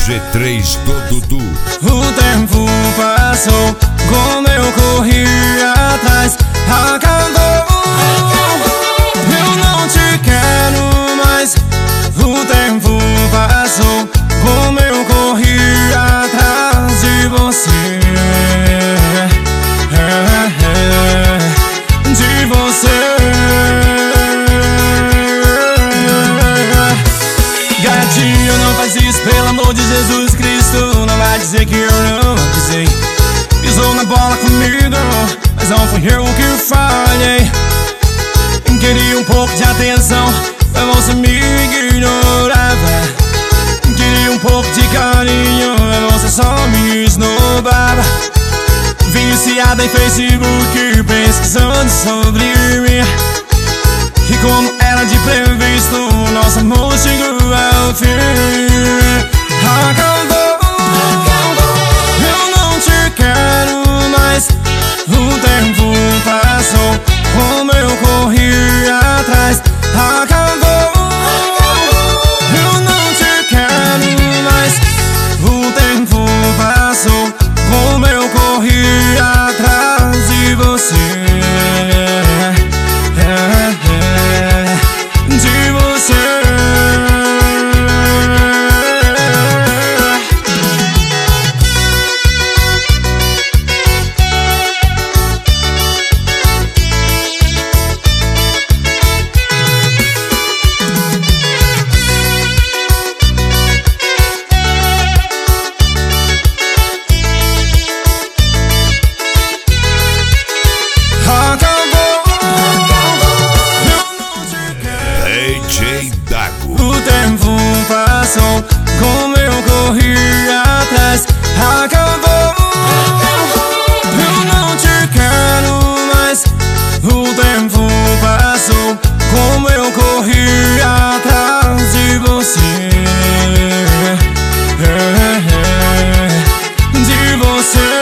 G3 do Dudu. O tempo passou, como eu corri atrás, acabou. Eu não te quero mais. O tempo passou, como eu corri atrás de você. De você. Gatinho, não faz isso, pelo amor de Jesus Cristo. Não vai dizer que eu não avisei. Pisou na bola comigo, mas não fui eu que falhei. Queria um pouco de atenção, mas você me ignorava. Queria um pouco de carinho, mas você só me esnobava. Viciada em Facebook, pesquisando sobre mim. E como era de previsto, nosso amor chegou ao fim. Acabou, eu não te quero mais. O tempo passou, como eu corri atrás. Acabou, eu não te quero mais. O tempo passou, como eu corri atrás de você. De você. O tempo passou, como eu corri atrás. Acabou, eu não te quero mais. O tempo passou, como eu corri atrás de você. De você.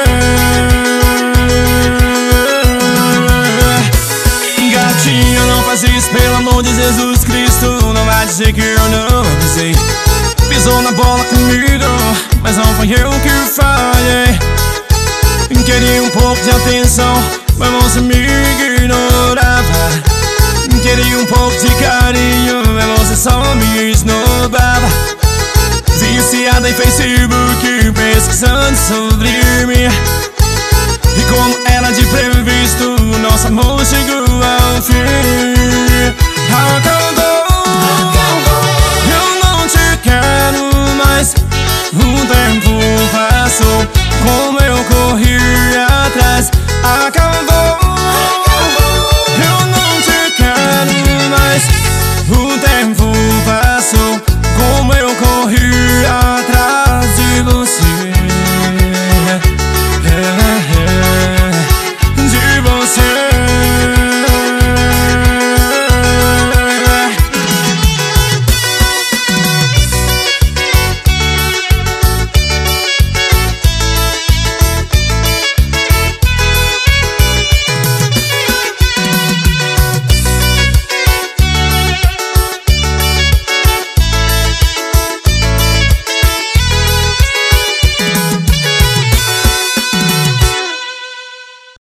Gatinho, não faz isso, pelo amor de Jesus Cristo. Não vai dizer que eu não avisei. Pisou na bola comigo, mas não foi eu que falhei. Queria um pouco de atenção, mas você me ignorava. Queria um pouco de carinho, mas você só me esnobava. Viciada em Facebook, pesquisando sobre mim.